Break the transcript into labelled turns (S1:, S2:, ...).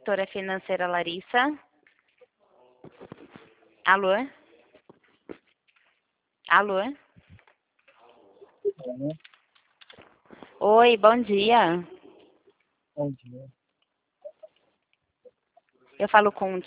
S1: consultora financeira Larissa. Alô? Alô? Oi, bom dia.
S2: Bom dia.
S1: Eu falo com